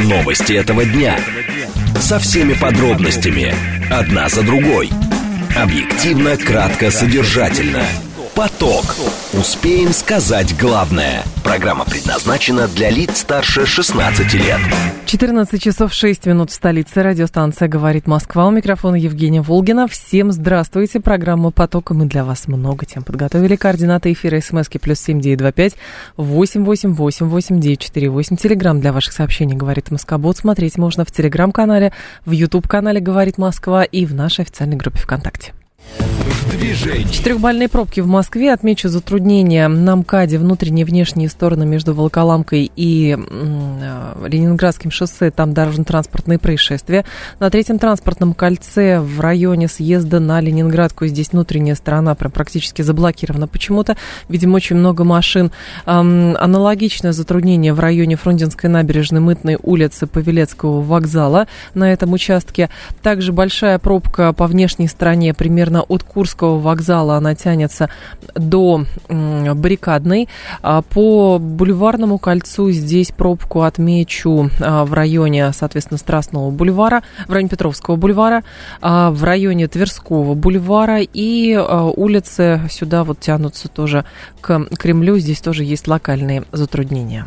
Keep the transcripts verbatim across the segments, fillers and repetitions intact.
Новости этого дня. Со всеми подробностями. Одна за другой. Объективно, кратко, содержательно. Поток. Успеем сказать главное. Программа предназначена для лиц старше шестнадцати лет. четырнадцать часов шесть минут в столице. Радиостанция «Говорит Москва». У микрофона Евгения Волгина. Всем здравствуйте. Программа «Поток». И мы для вас много тем подготовили. Координаты эфира смски плюс семь девять два пять восемь восемь восемь восемь девять четыре восемь. Телеграмм для ваших сообщений «Говорит Москобот». Смотреть можно в телеграм-канале, в ютуб-канале «Говорит Москва» и в нашей официальной группе ВКонтакте. Четырехбальные пробки в Москве. Отмечу затруднения на МКАДе, внутренние и внешние стороны между Волоколамкой и э, Ленинградским шоссе. Там дорожно-транспортные происшествия. На третьем транспортном кольце в районе съезда на Ленинградку. Здесь внутренняя сторона прям практически заблокирована почему-то. Видимо, очень много машин. Эм, аналогичное затруднение в районе Фрунзенской набережной, Мытной улицы, Павелецкого вокзала на этом участке. Также большая пробка по внешней стороне, примерно от Курского вокзала. Она тянется до м, Баррикадной. А по Бульварному кольцу здесь пробку отмечу а, в районе, соответственно, Страстного бульвара, в районе Петровского бульвара, а, в районе Тверского бульвара, и а, улицы сюда вот тянутся тоже к Кремлю. Здесь тоже есть локальные затруднения.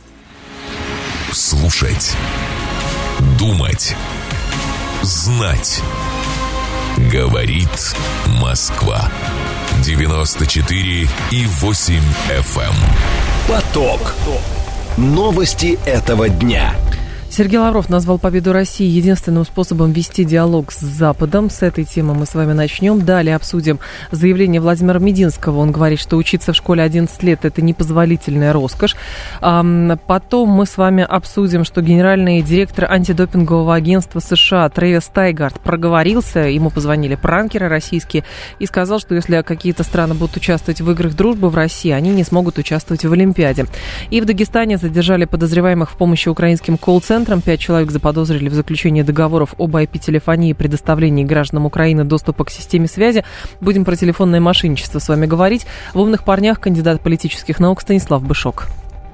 Слушать, думать, знать. Говорит Москва. девяносто четыре и восемь эф эм. Поток. Новости этого дня. Сергей Лавров назвал победу России единственным способом вести диалог с Западом. С этой темы мы с вами начнем. Далее обсудим заявление Владимира Мединского. Он говорит, что учиться в школе одиннадцать лет – это непозволительная роскошь. Потом мы с вами обсудим, что генеральный директор антидопингового агентства США Трэвис Тайгард проговорился. Ему позвонили пранкеры российские и сказал, что если какие-то страны будут участвовать в играх дружбы в России, они не смогут участвовать в Олимпиаде. И в Дагестане задержали подозреваемых в помощи украинским колл-центрам. Пять человек заподозрили в заключении договоров об ай пи-телефонии и предоставлении гражданам Украины доступа к системе связи. Будем про телефонное мошенничество с вами говорить. В «Умных парнях» кандидат политических наук Станислав Бышок.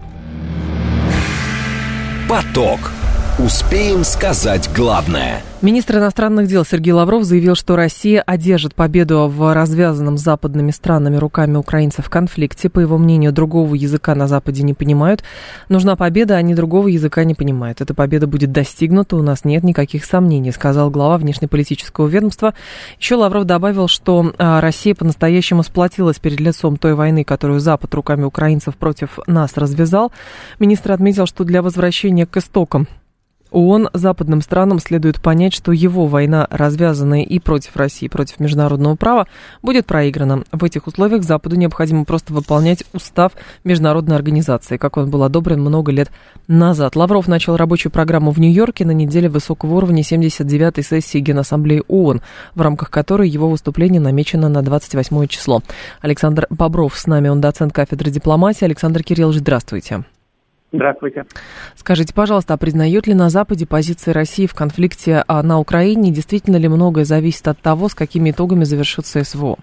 Поток. Успеем сказать главное. Министр иностранных дел Сергей Лавров заявил, что Россия одержит победу в развязанном западными странами руками украинцев конфликте. По его мнению, другого языка на Западе не понимают. Нужна победа, они другого языка не понимают. Эта победа будет достигнута, у нас нет никаких сомнений, сказал глава внешнеполитического ведомства. Еще Лавров добавил, что Россия по-настоящему сплотилась перед лицом той войны, которую Запад руками украинцев против нас развязал. Министр отметил, что для возвращения к истокам ООН западным странам следует понять, что его война, развязанная и против России, и против международного права, будет проиграна. В этих условиях Западу необходимо просто выполнять устав международной организации, как он был одобрен много лет назад. Лавров начал рабочую программу в Нью-Йорке на неделе высокого уровня семьдесят девятой сессии Генассамблеи ООН, в рамках которой его выступление намечено на двадцать восьмое число. Александр Бобров с нами, он доцент кафедры дипломатии. Александр Кириллович, здравствуйте. Здравствуйте. Скажите, пожалуйста, а признают ли на Западе позиции России в конфликте на Украине? Действительно ли многое зависит от того, с какими итогами завершится СВО?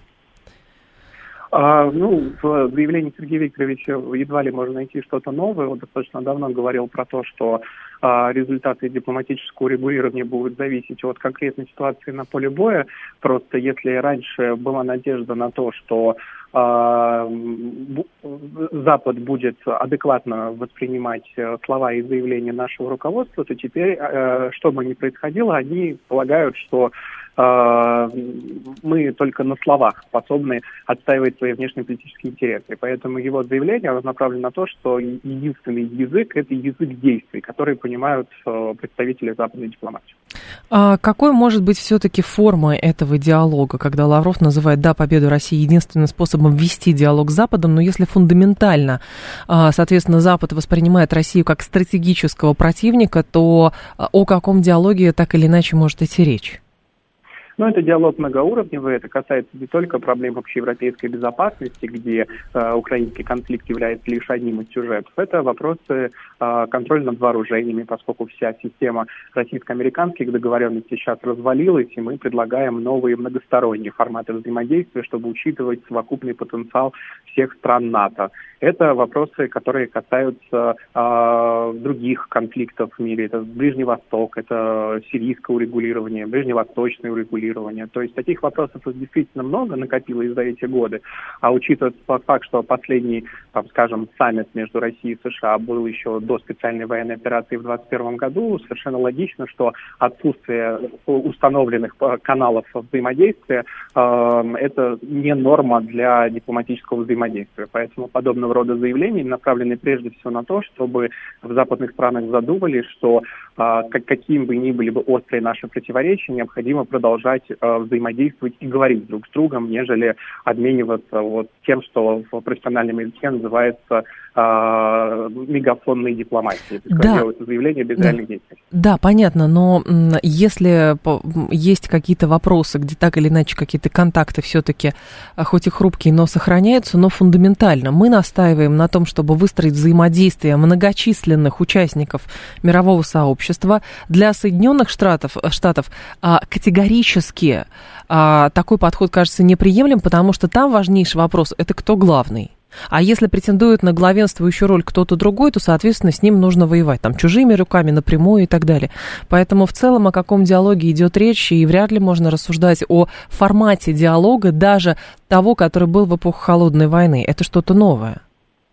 А, ну, в заявлении Сергея Викторовича едва ли можно найти что-то новое. Он достаточно давно говорил про то, что а, результаты дипломатического регулирования будут зависеть от конкретной ситуации на поле боя. Просто если раньше была надежда на то, что Запад будет адекватно воспринимать слова и заявления нашего руководства, то теперь, что бы ни происходило, они полагают, что мы только на словах способны отстаивать свои внешнеполитические интересы. Поэтому его заявление направлено на то, что единственный язык – это язык действий, который понимают представители западной дипломатии. А какой может быть все-таки форма этого диалога, когда Лавров называет, да, победу России единственным способом вести диалог с Западом, но если фундаментально, соответственно, Запад воспринимает Россию как стратегического противника, то о каком диалоге так или иначе может идти речь? Но это диалог многоуровневый, это касается не только проблем общеевропейской безопасности, где э, украинский конфликт является лишь одним из сюжетов, это вопросы э, контроля над вооружениями, поскольку вся система российско-американских договоренностей сейчас развалилась, и мы предлагаем новые многосторонние форматы взаимодействия, чтобы учитывать совокупный потенциал всех стран НАТО. Это вопросы, которые касаются э, других конфликтов в мире. Это Ближний Восток, это сирийское урегулирование, ближневосточное урегулирование. То есть таких вопросов действительно много накопилось за эти годы. А учитывая тот факт, что последний, там, скажем, саммит между Россией и США был еще до специальной военной операции в двадцать первом году, совершенно логично, что отсутствие установленных каналов взаимодействия э, это не норма для дипломатического взаимодействия. Поэтому подобного рода заявления направлены прежде всего на то, чтобы в западных странах задумали, что э, каким бы ни были бы острые наши противоречия, необходимо продолжать э, взаимодействовать и говорить друг с другом, нежели обмениваться вот тем, что в профессиональном языке называется э, мегафонной дипломатией. Да. Делать заявления без да. реальных действий. Да, понятно, но если есть какие-то вопросы, где так или иначе какие-то контакты все-таки, хоть и хрупкие, но сохраняются, но фундаментально, мы настаиваем на том, чтобы выстроить взаимодействие многочисленных участников мирового сообщества. Для Соединенных Штатов, Штатов категорически такой подход кажется неприемлем, потому что там важнейший вопрос – это кто главный. А если претендует на главенствующую роль кто-то другой, то, соответственно, с ним нужно воевать, там, чужими руками, напрямую и так далее. Поэтому в целом о каком диалоге идет речь, и вряд ли можно рассуждать о формате диалога, даже того, который был в эпоху Холодной войны. Это что-то новое.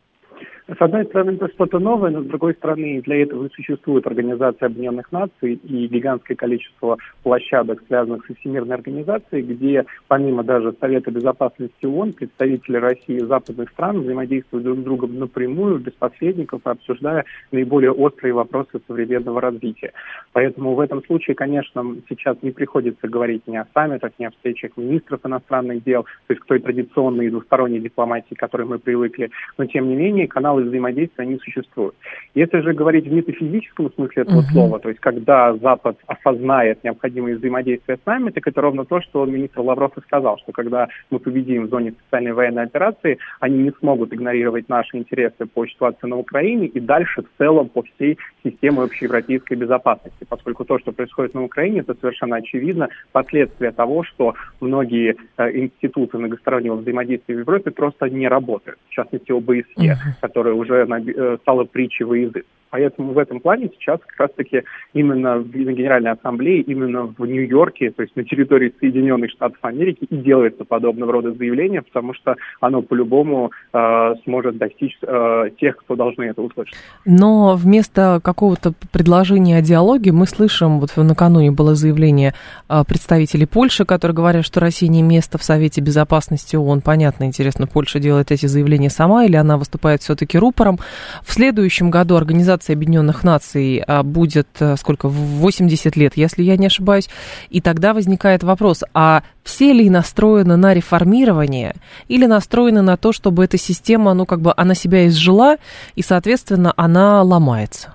С одной стороны, это что-то новое, но с другой стороны, для этого и существует Организация Объединенных Наций и гигантское количество площадок, связанных со Всемирной организацией, где помимо даже Совета Безопасности ООН, представители России и западных стран взаимодействуют друг с другом напрямую, без посредников, обсуждая наиболее острые вопросы современного развития. Поэтому в этом случае, конечно, сейчас не приходится говорить ни о саммитах, ни о встречах министров иностранных дел, то есть к той традиционной двусторонней дипломатии, к которой мы привыкли, но тем не менее каналы взаимодействия, они существуют. Если же говорить в метафизическом смысле этого uh-huh. слова, то есть когда Запад осознает необходимое взаимодействие с нами, так это ровно то, что министр Лавров и сказал, что когда мы победим в зоне специальной военной операции, они не смогут игнорировать наши интересы по ситуации на Украине и дальше в целом по всей системе общеевропейской безопасности, поскольку то, что происходит на Украине, это совершенно очевидно последствия того, что многие э, институты многостороннего взаимодействия в Европе просто не работают, в частности о бэ эс е, uh-huh. которая уже стала притчей во язык. Поэтому в этом плане сейчас как раз-таки именно в Генеральной Ассамблее, именно в Нью-Йорке, то есть на территории Соединенных Штатов Америки и делается подобного рода заявление, потому что оно по-любому э, сможет достичь э, тех, кто должны это услышать. Но вместо какого-то предложения о диалоге мы слышим, вот накануне было заявление э, представителей Польши, которые говорят, что Россия не место в Совете Безопасности ООН. Понятно, интересно, Польша делает эти заявления сама или она выступает все-таки рупором. В следующем году организация Объединенных Наций будет, сколько, восемьдесят лет, если я не ошибаюсь, и тогда возникает вопрос, а все ли настроены на реформирование или настроены на то, чтобы эта система, ну, как бы, она себя изжила, и, соответственно, она ломается?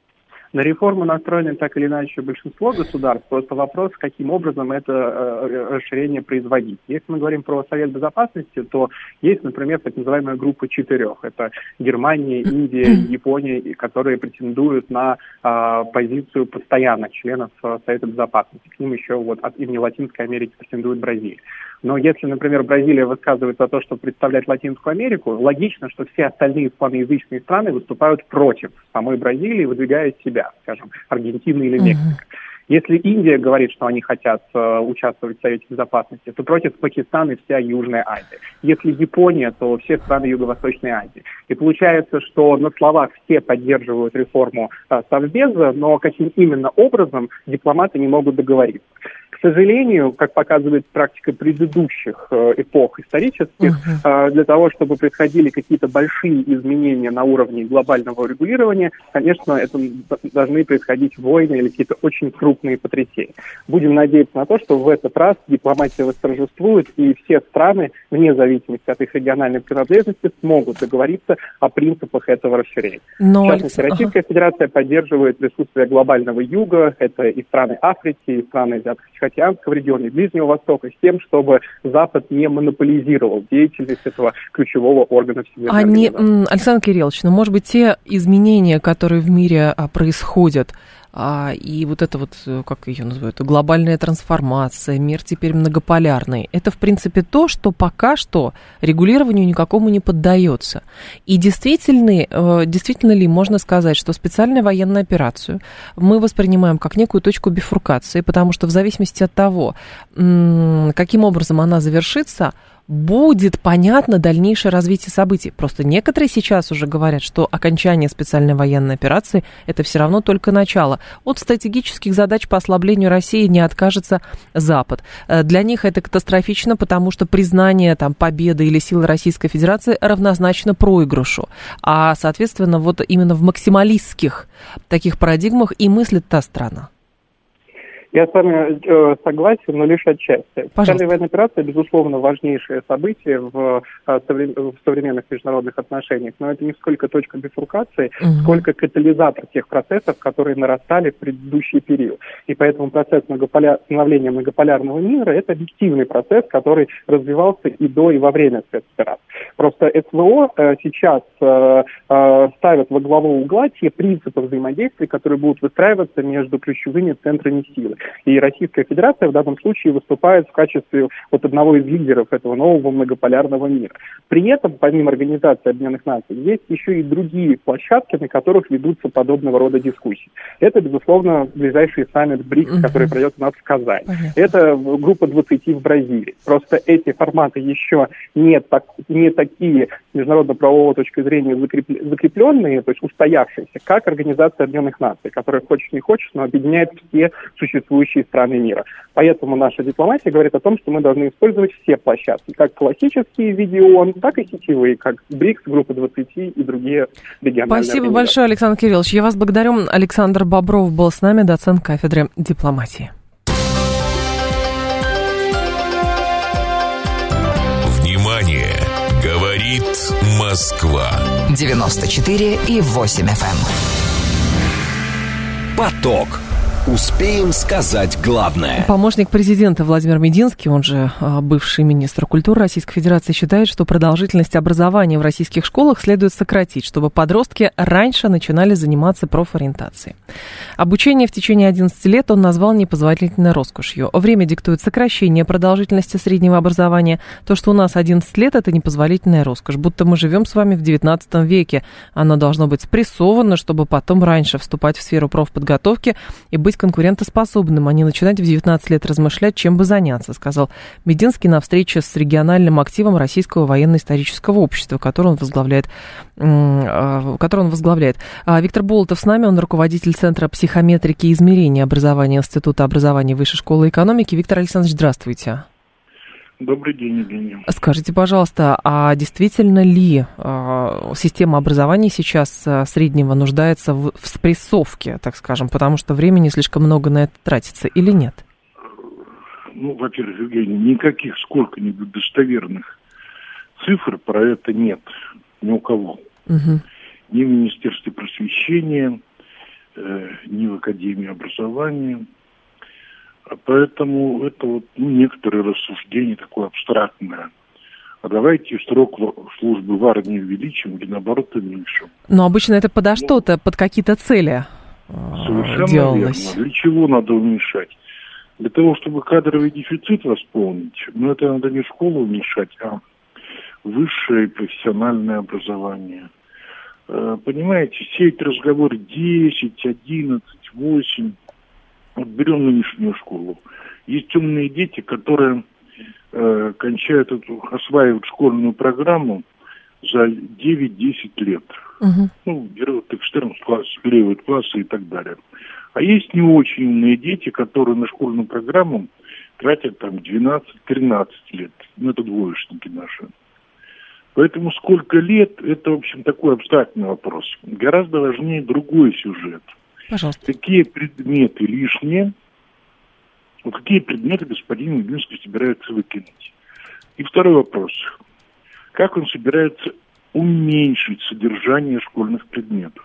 На реформу настроены так или иначе большинство государств, просто вопрос, каким образом это э, расширение производить. Если мы говорим про Совет Безопасности, то есть, например, так называемая группа четырех. Это Германия, Индия, Япония, которые претендуют на э, позицию постоянных членов Совета Безопасности. К ним еще вот от имени Латинской Америки претендует Бразилия. Но если, например, Бразилия высказывает за то, чтобы представлять Латинскую Америку, логично, что все остальные испаноязычные страны выступают против самой Бразилии, выдвигая себя, скажем, Аргентина или Мексика. Uh-huh. Если Индия говорит, что они хотят э, участвовать в Совете Безопасности, то против Пакистана и вся Южная Азия. Если Япония, то все страны Юго-Восточной Азии. И получается, что на словах все поддерживают реформу э, Совбеза, но каким именно образом дипломаты не могут договориться. К сожалению, как показывает практика предыдущих э, эпох исторических, uh-huh. э, для того, чтобы происходили какие-то большие изменения на уровне глобального регулирования, конечно, это должны происходить войны или какие-то очень крупные потрясения. Будем надеяться на то, что в этот раз дипломатия восторжествует, и все страны, вне зависимости от их региональной принадлежности, смогут договориться о принципах этого расширения. Но... В частности, Российская uh-huh. Федерация поддерживает присутствие глобального юга, это и страны Африки, и страны Азиатско-Тихоокеанского региона, и Ближнего Востока, с тем, чтобы Запад не монополизировал деятельность этого ключевого органа Всемирной Они, организации. Александр Кириллович, ну, может быть, те изменения, которые в мире происходят, и вот это вот, как ее называют, глобальная трансформация, мир теперь многополярный, это, в принципе, то, что пока что регулированию никакому не поддается. И действительно, действительно ли можно сказать, что специальную военную операцию мы воспринимаем как некую точку бифуркации, потому что в зависимости от того, каким образом она завершится, будет понятно дальнейшее развитие событий. Просто некоторые сейчас уже говорят, что окончание специальной военной операции – это все равно только начало. От стратегических задач по ослаблению России не откажется Запад. Для них это катастрофично, потому что признание там, победы или силы Российской Федерации равнозначно проигрышу. А, соответственно, вот именно в максималистских таких парадигмах и мыслит та страна. Я с вами э, согласен, но лишь отчасти. Специальная военная операция, безусловно, важнейшее событие в, э, совре- в современных международных отношениях, но это не сколько точка бифуркации, mm-hmm. сколько катализатор тех процессов, которые нарастали в предыдущий период. И поэтому процесс многополя... становления многополярного мира – это объективный процесс, который развивался и до, и во время спецоперации. Просто СВО э, сейчас э, э, ставят во главу угла те принципы взаимодействия, которые будут выстраиваться между ключевыми центрами силы. И Российская Федерация в данном случае выступает в качестве вот одного из лидеров этого нового многополярного мира. При этом, помимо Организации Объединенных Наций, есть еще и другие площадки, на которых ведутся подобного рода дискуссии. Это, безусловно, ближайший саммит БРИКС, uh-huh. который пройдет у нас в Казани. Uh-huh. Это группа двадцати в Бразилии. Просто эти форматы еще не, так, не такие с международно-правовой точки зрения закрепленные, то есть устоявшиеся, как Организация Объединенных Наций, которая хочешь не хочешь, но объединяет все существующие страны мира. Поэтому наша дипломатия говорит о том, что мы должны использовать все площадки, как классические в виде ООН, так и сетевые, как БРИКС, группа двадцати и другие региональные Спасибо организации. большое, Александр Кириллович. Я вас благодарю. Александр Бобров был с нами, доцент кафедры дипломатии. Внимание! Говорит Москва. девяносто четыре и восемь эф эм. Поток. Успеем сказать главное. Помощник президента Владимир Мединский, он же бывший министр культуры Российской Федерации, считает, что продолжительность образования в российских школах следует сократить, чтобы подростки раньше начинали заниматься профориентацией. Обучение в течение одиннадцати лет он назвал непозволительной роскошью. Время диктует сокращение продолжительности среднего образования. То, что у нас одиннадцать лет, это непозволительная роскошь. Будто мы живем с вами в девятнадцатом веке. Оно должно быть спрессовано, чтобы потом раньше вступать в сферу профподготовки и быть конкурентоспособным, а не начинать в девятнадцать лет размышлять, чем бы заняться, сказал Мединский на встрече с региональным активом Российского военно-исторического общества, который он возглавляет. Который он возглавляет. Виктор Болотов с нами, он руководитель Центра психометрики и измерения образования Института образования Высшей школы экономики. Виктор Александрович, здравствуйте. Добрый день, Евгений. Скажите, пожалуйста, а действительно ли э, система образования сейчас э, среднего нуждается в, в спрессовке, так скажем, потому что времени слишком много на это тратится, или нет? Ну, во-первых, Евгений, никаких сколько-нибудь достоверных цифр про это нет ни у кого. Угу. Ни в Министерстве просвещения, э, ни в Академии образования. Поэтому это вот ну, некоторые рассуждения такое абстрактное. А давайте срок службы в армии увеличим или наоборот уменьшим. Но обычно это подо что-то, под какие-то цели совершенно делалось. Верно. Для чего надо уменьшать? Для того, чтобы кадровый дефицит восполнить. Но это надо не школу уменьшать, а высшее профессиональное образование. Понимаете, все эти разговоры десять, одиннадцать, восемь. Вот берем нынешнюю школу. Есть умные дети, которые э, кончают эту, осваивают школьную программу за девять-десять лет. Uh-huh. Ну, берут их в четырнадцатый класс, склеивают классы и так далее. А есть не очень умные дети, которые на школьную программу тратят там двенадцать-тринадцать лет. Ну, это двоечники наши. Поэтому сколько лет, это, в общем, такой абстрактный вопрос. Гораздо важнее другой сюжет. Пожалуйста. Какие предметы лишние, вот какие предметы господин Мединский собирается выкинуть. И второй вопрос. Как он собирается уменьшить содержание школьных предметов?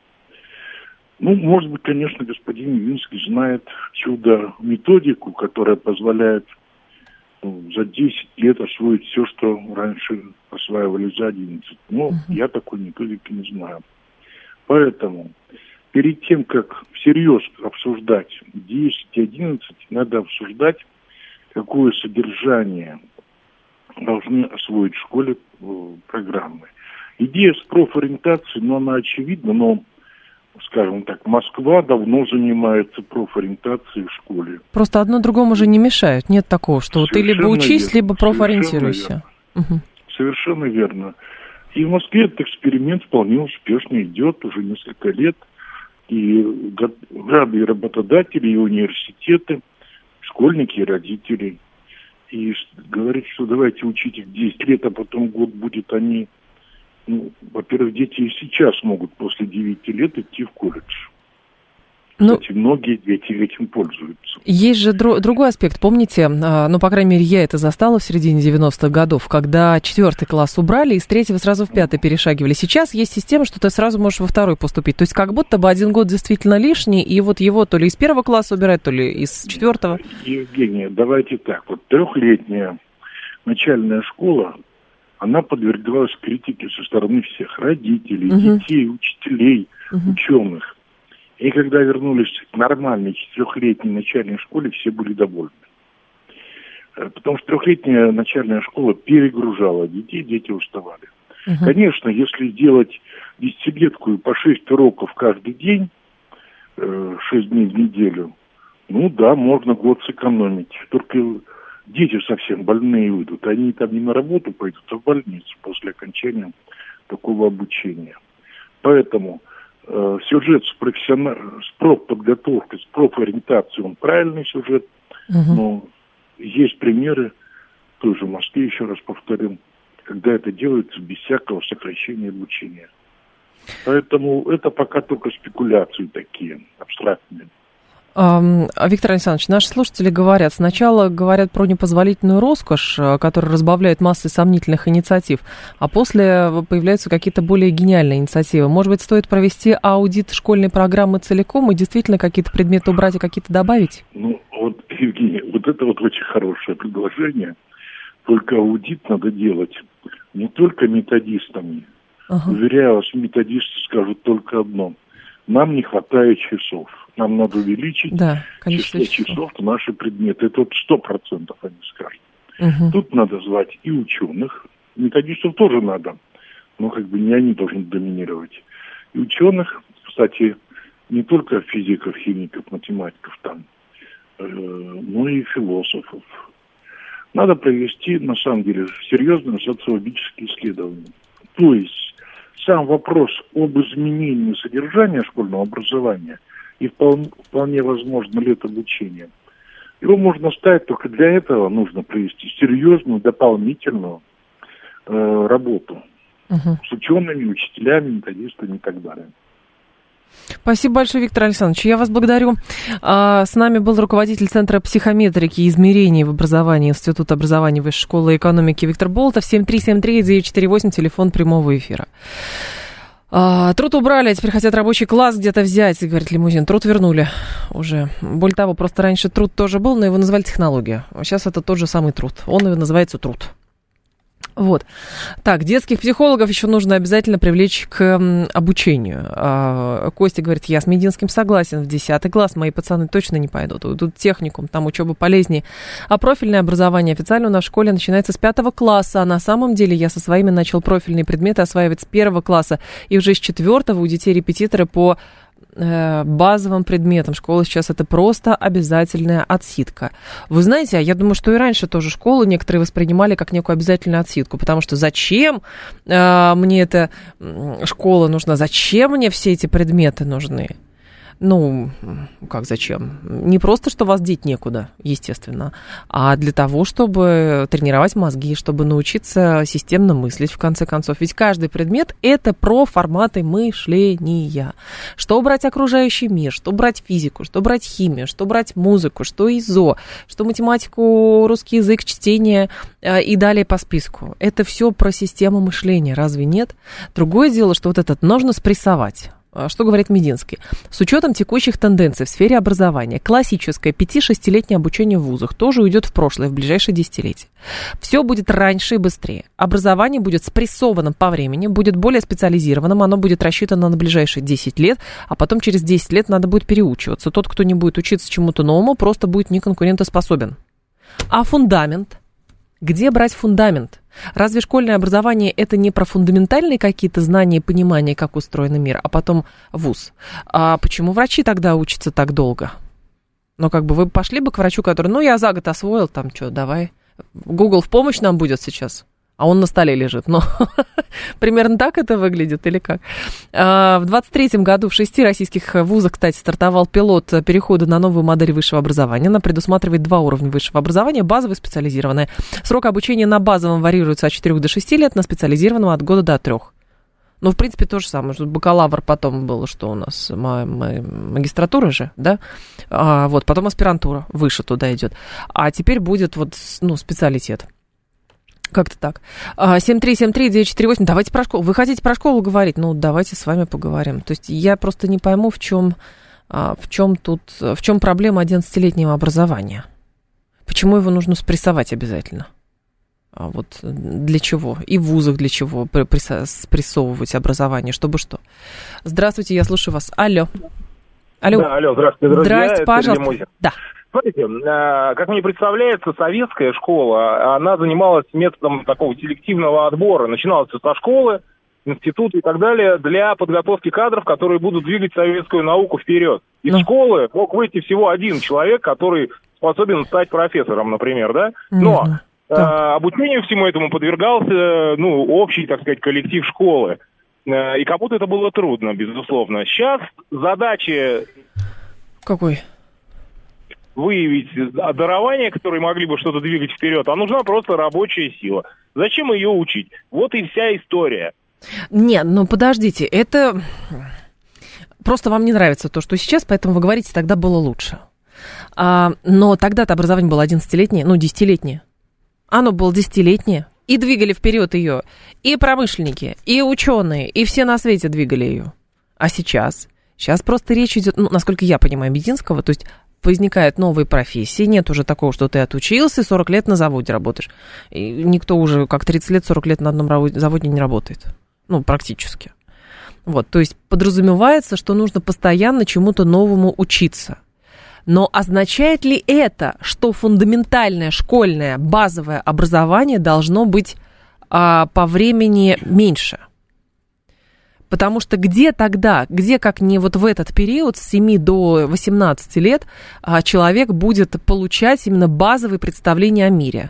Ну, может быть, конечно, господин Мединский знает чудо-методику, которая позволяет ну, за десять лет освоить все, что раньше осваивали за одиннадцать. Но uh-huh. я такой методики не знаю. Поэтому перед тем, как всерьез обсуждать десять и одиннадцать, надо обсуждать, какое содержание должны освоить в школе программы. Идея с профориентацией, ну, она очевидна, но, скажем так, Москва давно занимается профориентацией в школе. Просто одно другому же не мешает. Нет такого, что вот ты либо учись, верно. Либо профориентируйся. Совершенно, угу. Совершенно верно. И в Москве этот эксперимент вполне успешно идет уже несколько лет. И рады и работодатели, и университеты, школьники и родители. И говорить, что давайте учить их десять лет, а потом год будет они... Ну, во-первых, дети и сейчас могут после девяти лет идти в колледж. Ну, кстати, многие дети этим пользуются. Есть же дру- другой аспект. Помните, ну, по крайней мере, я это застала в середине девяностых годов, когда четвертый класс убрали и с третьего сразу в пятый перешагивали. Сейчас есть система, что ты сразу можешь во второй поступить. То есть как будто бы один год действительно лишний, и вот его то ли из первого класса убирают, то ли из четвертого. Евгения, давайте так. Вот трехлетняя начальная школа, она подвергалась критике со стороны всех родителей, uh-huh. детей, учителей, uh-huh. ученых. И когда вернулись к нормальной четырехлетней начальной школе, все были довольны. Потому что трехлетняя начальная школа перегружала детей, дети уставали. Uh-huh. Конечно, если делать десятилетку по шесть уроков каждый день, шесть дней в неделю, ну да, можно год сэкономить. Только дети совсем больные выйдут. Они там не на работу пойдут, а в больницу после окончания такого обучения. Поэтому э, сюжет с, профессионал... с профподготовкой, с профориентацией, он правильный сюжет, угу. но есть примеры, в той же Москве, еще раз повторим, когда это делается без всякого сокращения обучения. Поэтому это пока только спекуляции такие, абстрактные. Виктор Александрович, наши слушатели говорят, сначала говорят про непозволительную роскошь, которая разбавляет массой сомнительных инициатив, а после появляются какие-то более гениальные инициативы. Может быть, стоит провести аудит школьной программы целиком и действительно какие-то предметы убрать и какие-то добавить? Ну, вот, Евгений, вот это вот очень хорошее предложение. Только аудит надо делать не только методистами. Ага. Уверяю вас, методисты скажут только одно. Нам не хватает часов. Нам надо увеличить да, число часов. часов в наши предметы. Это вот сто процентов они скажут. Угу. Тут надо звать и ученых. Методистов тоже надо. Но как бы не они должны доминировать. И ученых, кстати, не только физиков, химиков, математиков там, э, но и философов. Надо провести, на самом деле, серьезные социологические исследования. То есть сам вопрос об изменении содержания школьного образования и вполне, вполне возможно летобучения, его можно ставить, только для этого нужно провести серьезную дополнительную э, работу угу. с учеными, учителями, методистами и так далее. Спасибо большое, Виктор Александрович. Я вас благодарю. С нами был руководитель Центра психометрики и измерений в образовании Института образования Высшей школы экономики Виктор Болотов. семь три семь три девять четыре восемь, телефон прямого эфира. Труд убрали, а теперь хотят рабочий класс где-то взять, говорит Лимузин. Труд вернули уже. Более того, просто раньше труд тоже был, но его называли технология. Сейчас это тот же самый труд. Он и называется труд. Вот. Так, детских психологов еще нужно обязательно привлечь к обучению. А, Костя говорит, я с Мединским согласен, в десятый класс мои пацаны точно не пойдут. Уйдут в техникум, там учеба полезнее. А профильное образование официально у нас в школе начинается с пятого класса. А на самом деле я со своими начал профильные предметы осваивать с первого класса. И уже с четвертого у детей репетиторы по базовым предметам. Школа сейчас это просто обязательная отсидка. Вы знаете, я думаю, что и раньше тоже школу некоторые воспринимали как некую обязательную отсидку, потому что зачем э, мне эта школа нужна, зачем мне все эти предметы нужны? Ну, как зачем? Не просто, что вас деть некуда, естественно, а для того, чтобы тренировать мозги, чтобы научиться системно мыслить, в конце концов. Ведь каждый предмет – это про форматы мышления. Что брать окружающий мир, что брать физику, что брать химию, что брать музыку, что ИЗО, что математику, русский язык, чтение и далее по списку. Это все про систему мышления, разве нет? Другое дело, что вот этот нужно спрессовать. Что говорит Мединский? С учетом текущих тенденций в сфере образования, классическое пяти-шестилетнее обучение в вузах тоже уйдет в прошлое, в ближайшие десятилетия. Все будет раньше и быстрее. Образование будет спрессованным по времени, будет более специализированным, оно будет рассчитано на ближайшие десять лет, а потом через десять лет надо будет переучиваться. Тот, кто не будет учиться чему-то новому, просто будет неконкурентоспособен. А фундамент? Где брать фундамент? Разве школьное образование это не про фундаментальные какие-то знания и понимание, как устроен мир, а потом вуз? А почему врачи тогда учатся так долго? Ну, как бы вы пошли бы к врачу, который, ну, я за год освоил, там, что, давай. Google в помощь нам будет сейчас, а он на столе лежит. Но примерно так это выглядит или как? В двадцать третьем году в шести российских вузах, кстати, стартовал пилот перехода на новую модель высшего образования. Она предусматривает два уровня высшего образования, базовое и специализированное. Срок обучения на базовом варьируется от четырёх до шести лет, на специализированном от года до трех. Ну, в принципе, то же самое. Бакалавр потом было, что у нас, магистратура же, да? А, вот, потом аспирантура выше туда идет. А теперь будет вот, ну, специалитет. Как-то так. семь три семь три девять четыре восемь. Давайте про школу. Вы хотите про школу говорить? Ну, давайте с вами поговорим. То есть я просто не пойму, в чем, в чем тут, в чем проблема одиннадцатилетнего образования. Почему его нужно спрессовать обязательно? А вот для чего? И в вузах для чего спрессовывать образование? Чтобы что? Здравствуйте, я слушаю вас. Алло. Алло. Да, алло, здравствуйте, друзья. Здравствуйте, пожалуйста. Да. Смотрите, как мне представляется, советская школа, она занималась методом такого селективного отбора. Начиналась со школы, института и так далее, для подготовки кадров, которые будут двигать советскую науку вперед. Из ну. школы мог выйти всего один человек, который способен стать профессором, например, да? Но mm-hmm. э, обучению всему этому подвергался, ну, общий, так сказать, коллектив школы. Э, и кому-то это было трудно, безусловно. Сейчас задачи... Какой? Выявить дарования, которые могли бы что-то двигать вперед, а нужна просто рабочая сила. Зачем ее учить? Вот и вся история. Нет, ну подождите, это просто вам не нравится то, что сейчас, поэтому вы говорите, тогда было лучше. А, но тогда-то образование было одиннадцатилетнее, ну десятилетнее. Оно было десятилетнее, и двигали вперед ее и промышленники, и ученые, и все на свете двигали ее. А сейчас? Сейчас просто речь идет, ну, насколько я понимаю, Мединского, то есть возникают новые профессии, нет уже такого, что ты отучился, сорок лет на заводе работаешь. И никто уже как тридцать лет, сорок лет на одном заводе не работает. Ну, практически. Вот, то есть подразумевается, что нужно постоянно чему-то новому учиться. Но означает ли это, что фундаментальное школьное базовое образование должно быть а, по времени меньше? Потому что где тогда, где как не вот в этот период с семи до восемнадцати лет человек будет получать именно базовые представления о мире?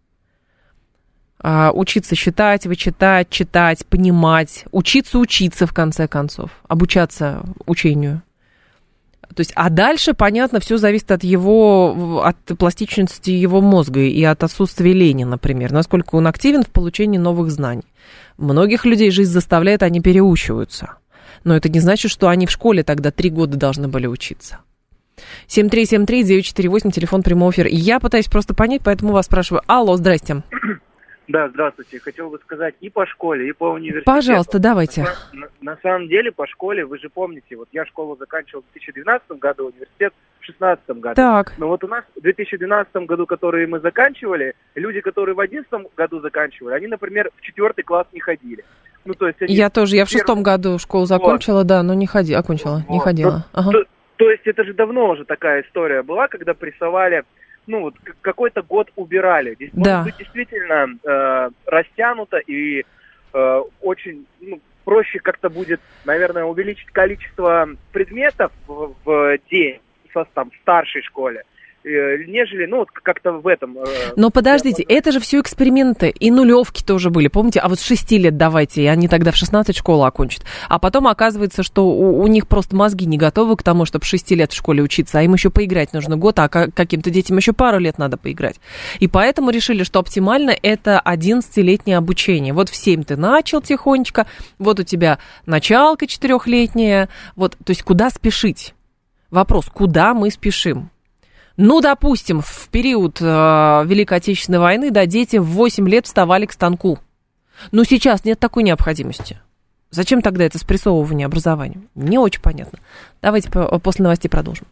Учиться считать, вычитать, читать, понимать, учиться учиться в конце концов, обучаться учению. То есть, а дальше, понятно, все зависит от его, от пластичности его мозга и от отсутствия лени, например, насколько он активен в получении новых знаний. Многих людей жизнь заставляет, они переучиваются. Но это не значит, что они в школе тогда три года должны были учиться. семь три семь три девять четыре восемь, телефон прямого эфира. И я пытаюсь просто понять, поэтому вас спрашиваю. Алло, здрасте. Да, здравствуйте. Хотел бы сказать и по школе, и по университету. Пожалуйста, давайте. На, на, на самом деле, по школе, вы же помните, вот я школу заканчивал в две тысячи двенадцатом году, университет в две тысячи шестнадцатом году. Так. Но вот у нас в две тысячи двенадцатом году, который мы заканчивали, люди, которые в две тысячи одиннадцатом году заканчивали, они, например, в четвертый класс не ходили. Ну, то есть они я тоже, я в шестом году школу закончила, вот. Да, но не ходила, окончила, вот. не ходила. Ну, ага. то, то есть это же давно уже такая история была, когда прессовали, ну, вот какой-то год убирали. Здесь да. может быть действительно э, растянуто и э, очень, ну, проще как-то будет, наверное, увеличить количество предметов в, в день со, там, в старшей школе, э, нежели, ну, вот как-то в этом... Э, Но подождите, я... это же все эксперименты, и нулевки тоже были, помните? А вот с шести лет давайте, и они тогда в шестнадцать школу окончат. А потом оказывается, что у, у них просто мозги не готовы к тому, чтобы в шести лет в школе учиться, а им еще поиграть нужно год, а каким-то детям еще пару лет надо поиграть. И поэтому решили, что оптимально это одиннадцатилетнее обучение. Вот в семь ты начал тихонечко, вот у тебя началка четырехлетняя, вот, то есть куда спешить? Вопрос, куда мы спешим? Ну, допустим, в период э, Великой Отечественной войны, да, дети в восемь лет вставали к станку. Но сейчас нет такой необходимости. Зачем тогда это спрессовывание образования? Не очень понятно. Давайте после новостей продолжим.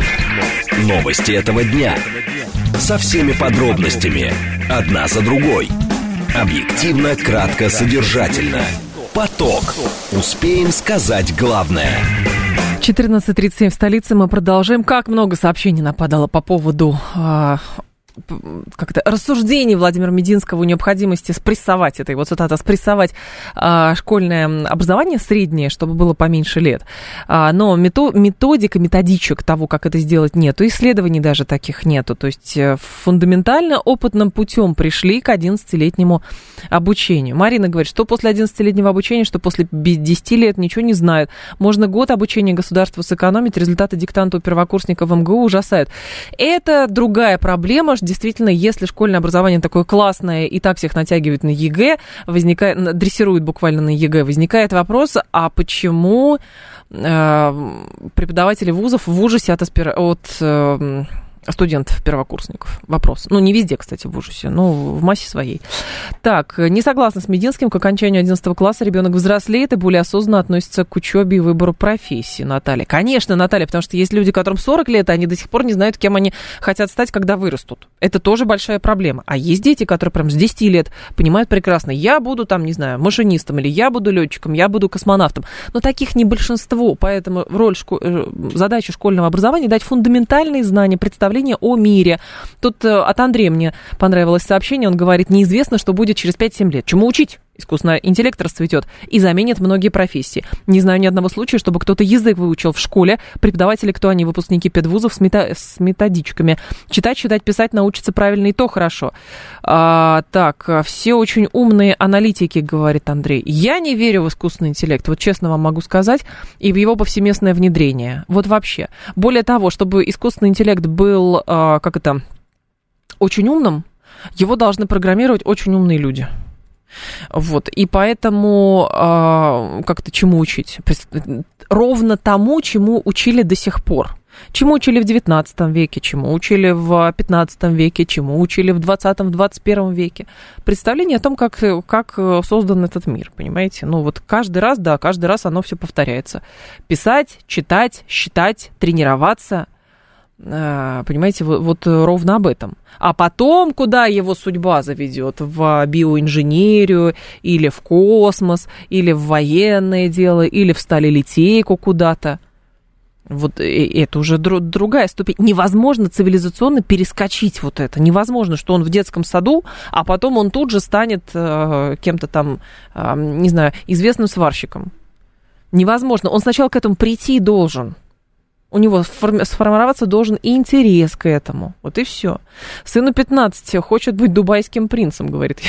Новости этого дня. Со всеми подробностями. Одна за другой. Объективно, кратко, содержательно. Поток. Успеем сказать главное. четырнадцать тридцать семь в столице. Мы продолжаем. Как много сообщений нападало по поводу а, как-то рассуждений Владимира Мединского о необходимости спрессовать, это его цитата, спрессовать а, школьное образование среднее, чтобы было поменьше лет. А, но мето, методика, методичек того, как это сделать, нету. Исследований даже таких нету. То есть фундаментально опытным путем пришли к одиннадцатилетнему обучению. Марина говорит, что после одиннадцатилетнего обучения, что после десяти лет ничего не знают. Можно год обучения государству сэкономить, результаты диктанта у первокурсников в эм гэ у ужасают. Это другая проблема. Действительно, если школьное образование такое классное и так всех натягивает на ЕГЭ, возникает, дрессирует буквально на ЕГЭ, возникает вопрос, а почему э, преподаватели вузов в ужасе от, аспир... от э, студентов, первокурсников? Вопрос. Ну, не везде, кстати, в ужасе, но в массе своей. Так, не согласна с Мединским, к окончанию одиннадцатого класса ребенок взрослеет и более осознанно относится к учебе и выбору профессии, Наталья. Конечно, Наталья, потому что есть люди, которым сорок лет, и они до сих пор не знают, кем они хотят стать, когда вырастут. Это тоже большая проблема. А есть дети, которые прям с десяти лет понимают прекрасно, я буду там, не знаю, машинистом, или я буду летчиком, я буду космонавтом. Но таких не большинство, поэтому роль, шко... задача школьного образования дать фундаментальные знания, представления о мире. Тут от Андрея мне понравилось сообщение. Он говорит, неизвестно, что будет через пять-семь лет. Чему учить? Искусственный интеллект расцветет и заменит многие профессии. Не знаю ни одного случая, чтобы кто-то язык выучил в школе. Преподаватели, кто они, выпускники педвузов с, мета... с методичками. Читать, читать, писать научиться правильно, и то хорошо. А, так, все очень умные аналитики, говорит Андрей. Я не верю в искусственный интеллект, вот честно вам могу сказать, и в его повсеместное внедрение. Вот вообще. Более того, чтобы искусственный интеллект был, а, как это, очень умным, его должны программировать очень умные люди. Вот, и поэтому э, как-то чему учить? Ровно тому, чему учили до сих пор. Чему учили в девятнадцатом веке, чему учили в пятнадцатом веке, чему учили в двадцатом, в двадцать первом веке. Представление о том, как, как создан этот мир, понимаете? Ну вот каждый раз, да, каждый раз оно все повторяется. Писать, читать, считать, тренироваться. Понимаете, вот, вот ровно об этом. А потом, куда его судьба заведет? В биоинженерию, или в космос, или в военное дело, или в сталелитейку куда-то. Вот это уже дру- другая ступень. Невозможно цивилизационно перескочить вот это. Невозможно, что он в детском саду, а потом он тут же станет э, кем-то там, э, не знаю, известным сварщиком. Невозможно. Он сначала к этому прийти должен. У него сформироваться должен и интерес к этому. Вот и все. Сыну пятнадцать, хочет быть дубайским принцем, говорит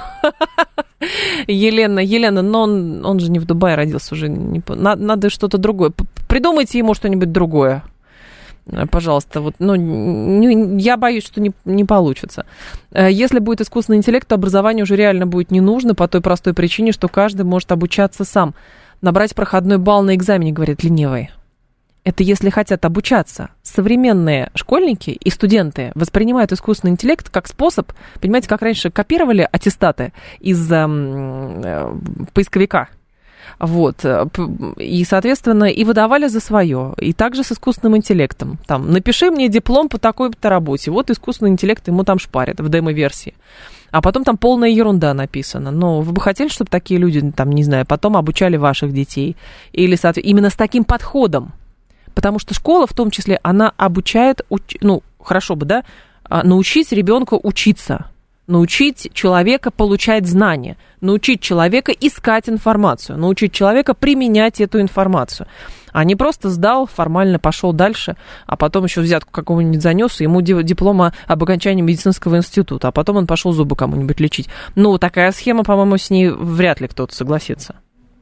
Елена. Елена, но он, он же не в Дубае родился уже. Не, надо, надо что-то другое. Придумайте ему что-нибудь другое. Пожалуйста. Вот, ну, не, я боюсь, что не, не получится. Если будет искусственный интеллект, то образование уже реально будет не нужно по той простой причине, что каждый может обучаться сам. Набрать проходной балл на экзамене, говорит ленивый. Это если хотят обучаться. Современные школьники и студенты воспринимают искусственный интеллект как способ, понимаете, как раньше копировали аттестаты из э, э, поисковика. Вот. И, соответственно, и выдавали за свое. И также с искусственным интеллектом. Там, напиши мне диплом по такой-то работе. Вот искусственный интеллект ему там шпарит в демо-версии. А потом там полная ерунда написана. Но вы бы хотели, чтобы такие люди, там, не знаю, потом обучали ваших детей? Или, соответственно, именно с таким подходом? Потому что школа, в том числе, она обучает, уч... ну, хорошо бы, да, научить ребенка учиться, научить человека получать знания, научить человека искать информацию, научить человека применять эту информацию. А не просто сдал, формально пошел дальше, а потом еще взятку какого-нибудь занес, ему диплома об окончании медицинского института, а потом он пошел зубы кому-нибудь лечить. Ну, такая схема, по-моему, с ней вряд ли кто-то согласится.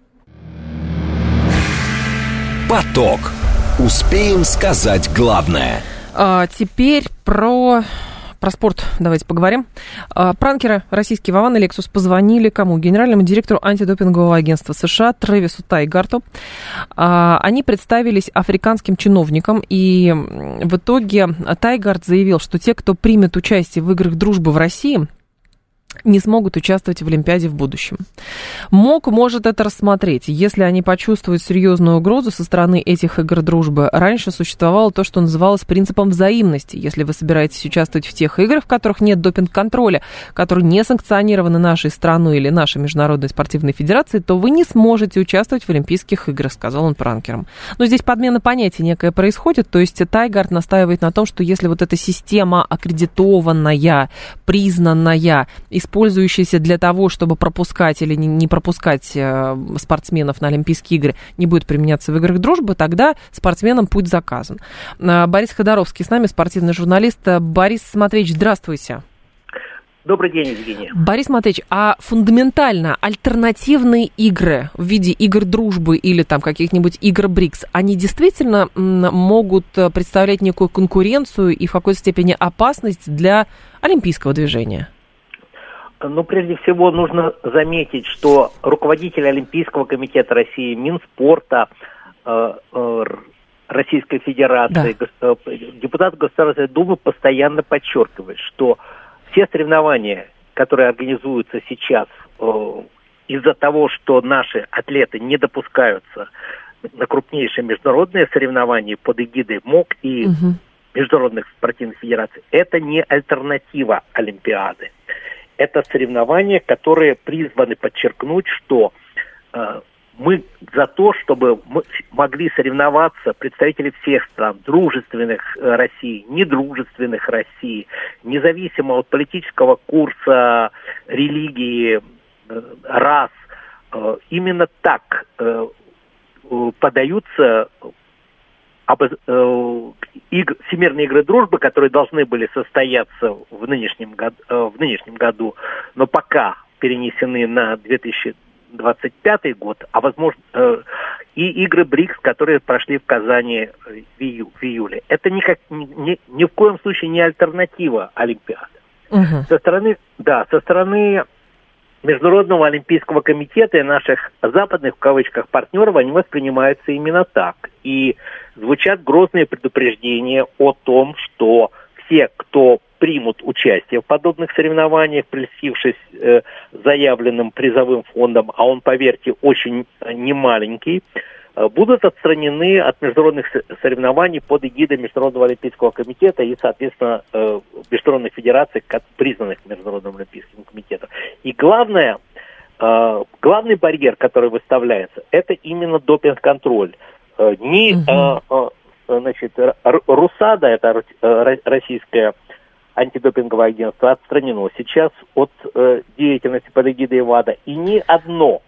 Поток. Успеем сказать главное. А, теперь про, про спорт давайте поговорим. А, пранкеры российские Вован и Lexus позвонили кому? Генеральному директору антидопингового агентства США Трэвису Тайгарту. А, они представились африканским чиновникам, и в итоге Тайгарт заявил, что те, кто примет участие в играх дружбы в России, не смогут участвовать в Олимпиаде в будущем. МОК может это рассмотреть, если они почувствуют серьезную угрозу со стороны этих игр дружбы. Раньше существовало то, что называлось принципом взаимности. Если вы собираетесь участвовать в тех играх, в которых нет допинг-контроля, которые не санкционированы нашей страной или нашей международной спортивной федерацией, то вы не сможете участвовать в Олимпийских играх, сказал он пранкерам. Но здесь подмена понятий некая происходит, то есть Тайгард настаивает на том, что если вот эта система аккредитованная, признанная, использующаяся для того, чтобы пропускать или не пропускать спортсменов на Олимпийские игры, не будет применяться в играх дружбы, тогда спортсменам путь заказан. Борис Ходоровский с нами, спортивный журналист. Борис Матвеевич, здравствуйте. Добрый день, Евгения. Борис Матвеевич, а фундаментально альтернативные игры в виде игр дружбы или там каких-нибудь игр БРИКС, они действительно могут представлять некую конкуренцию и в какой-то степени опасность для олимпийского движения? Ну, прежде всего, нужно заметить, что руководитель Олимпийского комитета России, Минспорта, э, э, Российской Федерации, да. э, депутат Государственной Думы постоянно подчеркивает, что все соревнования, которые организуются сейчас э, из-за того, что наши атлеты не допускаются на крупнейшие международные соревнования под эгидой МОК и угу. международных спортивных федераций, это не альтернатива Олимпиады. Это соревнования, которые призваны подчеркнуть, что э, мы за то, чтобы мы могли соревноваться представители всех стран, дружественных э, России, недружественных России, независимо от политического курса, религии, э, рас. Э, именно так э, подаются об, э, иг, Всемирные игры дружбы, которые должны были состояться в нынешнем, год, э, в нынешнем году, но пока перенесены на две тысячи двадцать пятый год, а возможно э, и игры БРИКС, которые прошли в Казани в, ию, в июле. Это никак, ни, ни в коем случае не альтернатива Олимпиады. Угу. Со стороны, да, со стороны Международного олимпийского комитета и наших западных, в кавычках, партнеров, они воспринимаются именно так. И звучат грозные предупреждения о том, что все, кто примут участие в подобных соревнованиях, прельстившись э, заявленным призовым фондом, а он, поверьте, очень немаленький, э, будут отстранены от международных соревнований под эгидой Международного олимпийского комитета и, соответственно, э, международных федераций, признанных Международным олимпийским комитетом. И главное, э, главный барьер, который выставляется, это именно допинг-контроль. Э, не э, э, значит, РУСАДА, это российская антидопинговое агентство, отстранено сейчас от э, деятельности под эгидой ВАДА. И ни одно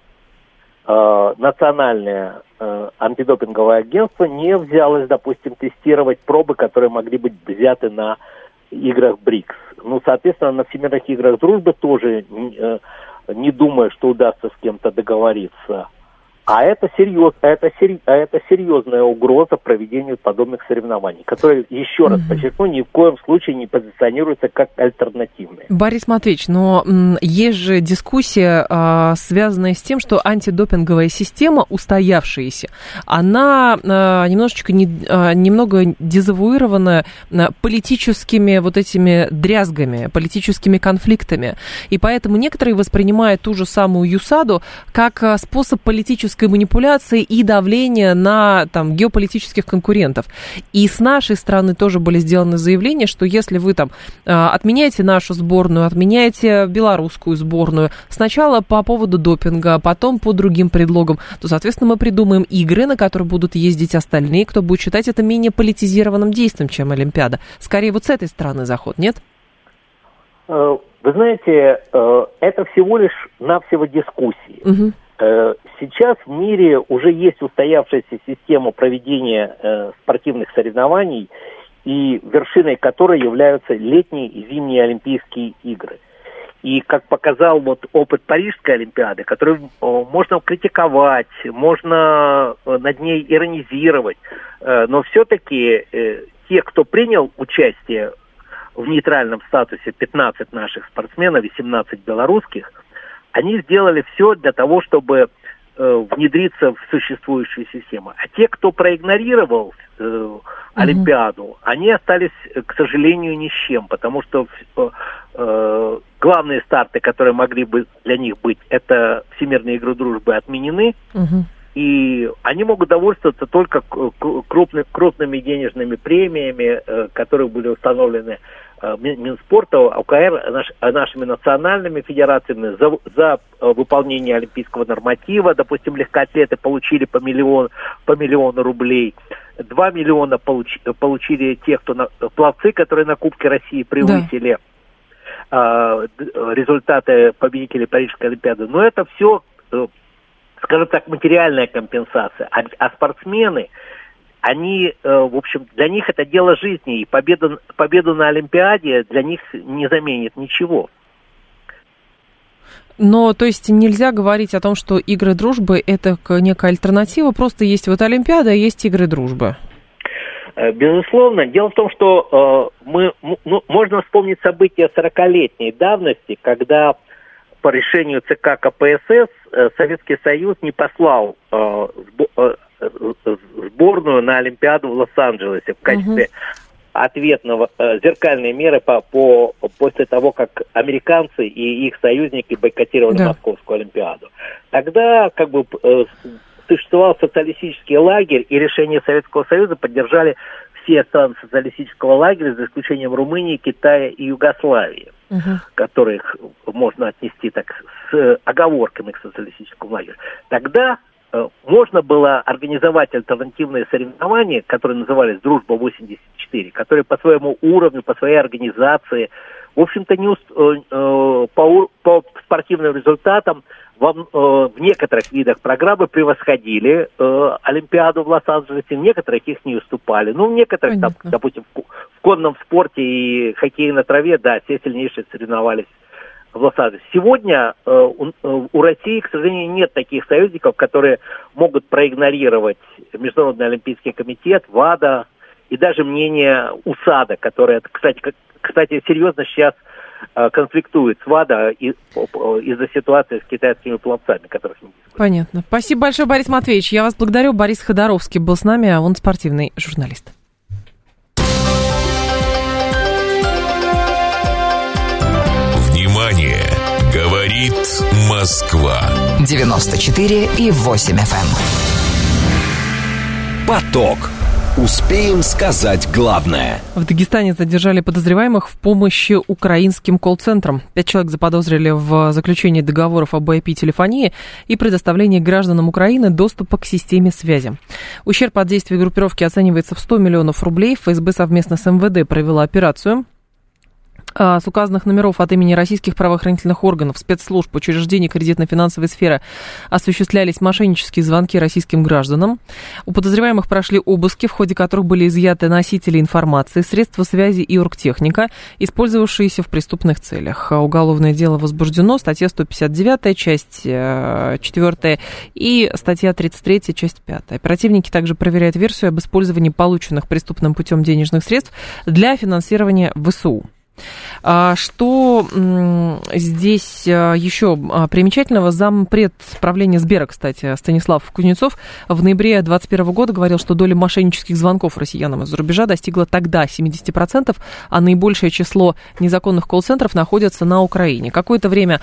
э, национальное э, антидопинговое агентство не взялось, допустим, тестировать пробы, которые могли быть взяты на играх БРИКС. Ну, соответственно, на Всемирных играх дружбы тоже э, не думаю, что удастся с кем-то договориться. А это, серьез, это, сери, это серьезная угроза проведению подобных соревнований, которые, еще раз подчеркну, ни в коем случае не позиционируются как альтернативные. Борис Матвеевич, но м, есть же дискуссия, а, связанная с тем, что антидопинговая система, устоявшаяся, она а, немножечко не, а, немного дезавуирована а, политическими вот этими дрязгами, политическими конфликтами. И поэтому некоторые воспринимают ту же самую ЮСАДу как а, способ политической манипуляции и давления на там, геополитических конкурентов. И с нашей стороны тоже были сделаны заявления, что если вы там отменяете нашу сборную, отменяете белорусскую сборную, сначала по поводу допинга, потом по другим предлогам, то, соответственно, мы придумаем игры, на которые будут ездить остальные, кто будет считать это менее политизированным действием, чем Олимпиада. Скорее, вот с этой стороны заход, нет? Вы знаете, это всего лишь навсего дискуссии. Угу. Сейчас в мире уже есть устоявшаяся система проведения э, спортивных соревнований, и вершиной которой являются летние и зимние Олимпийские игры. И как показал вот опыт Парижской Олимпиады, которую э, можно критиковать, можно э, над ней иронизировать, э, но все-таки э, те, кто принял участие в нейтральном статусе, пятнадцать наших спортсменов и семнадцать белорусских, они сделали все для того, чтобы э, внедриться в существующую систему. А те, кто проигнорировал э, Олимпиаду, mm-hmm. они остались, к сожалению, ни с чем, потому что э, главные старты, которые могли бы для них быть, это Всемирные игры дружбы, отменены. Угу. И они могут довольствоваться только крупными, крупными денежными премиями, которые были установлены Минспорта, ОКР, наш, нашими национальными федерациями за, за выполнение олимпийского норматива. Допустим, легкоатлеты получили по, миллион, по миллиону рублей. Два миллиона получ, получили те, кто на, пловцы, которые на Кубке России превысили да. э, результаты победителей Парижской Олимпиады. Но это все, э, скажем так, материальная компенсация. А, а спортсмены, они, э, в общем, для них это дело жизни. И победа, победу на Олимпиаде для них не заменит ничего. Но, то есть, нельзя говорить о том, что игры дружбы – это некая альтернатива, просто есть вот Олимпиада, а есть игры дружбы. Безусловно. Дело в том, что э, мы, ну, можно вспомнить события сорокалетней давности, когда по решению ЦК КПСС э, Советский Союз не послал э, сбо, э, сборную на Олимпиаду в Лос-Анджелесе в качестве uh-huh. ответного, э, зеркальной меры по, по, после того, как американцы и их союзники бойкотировали да. Московскую Олимпиаду. Тогда как бы э, существовал социалистический лагерь, и решение Советского Союза поддержали все страны социалистического лагеря, за исключением Румынии, Китая и Югославии, uh-huh. которых можно отнести так с оговорками к социалистическому лагерю. Тогда э, можно было организовать альтернативные соревнования, которые назывались «Дружба восемьдесят четыре», которые по своему уровню, по своей организации, в общем-то, не уст... э, по, по спортивным результатам в, э, в некоторых видах программы превосходили э, Олимпиаду в Лос-Анджелесе, в некоторых их не уступали. Ну, в некоторых, там, допустим, в, в конном спорте и хоккее на траве, да, все сильнейшие соревновались в Лос-Анджелесе. Сегодня э, у, у России, к сожалению, нет таких союзников, которые могут проигнорировать Международный олимпийский комитет, ВАДА и даже мнение УСАДА, которое, кстати, кстати серьезно сейчас э, конфликтует с ВАДА и, из-за ситуации с китайскими пловцами, которых не дискутируют. Понятно. Спасибо большое, Борис Матвеевич. Я вас благодарю. Борис Ходоровский был с нами, а он спортивный журналист. Внимание! Говорит Москва. девяносто четыре и восемь эф эм. Поток. Успеем сказать главное. В Дагестане задержали подозреваемых в помощи украинским колл-центрам. Пять человек заподозрили в заключении договоров об ай пи-телефонии и предоставлении гражданам Украины доступа к системе связи. Ущерб от действий группировки оценивается в сто миллионов рублей. эф эс бэ совместно с эм вэ дэ провела операцию. С указанных номеров от имени российских правоохранительных органов, спецслужб, учреждений кредитно-финансовой сферы осуществлялись мошеннические звонки российским гражданам. У подозреваемых прошли обыски, в ходе которых были изъяты носители информации, средства связи и оргтехника, использовавшиеся в преступных целях. Уголовное дело возбуждено, статья сто пятьдесят девять, часть четвёртая и статья тридцать три, часть пятая. Оперативники также проверяют версию об использовании полученных преступным путем денежных средств для финансирования вэ эс у. Что здесь еще примечательного? Зампред правления Сбера, кстати, Станислав Кузнецов в ноябре две тысячи двадцать первого года говорил, что доля мошеннических звонков россиянам из-за рубежа достигла тогда семьдесят процентов, а наибольшее число незаконных колл-центров находятся на Украине. Какое-то время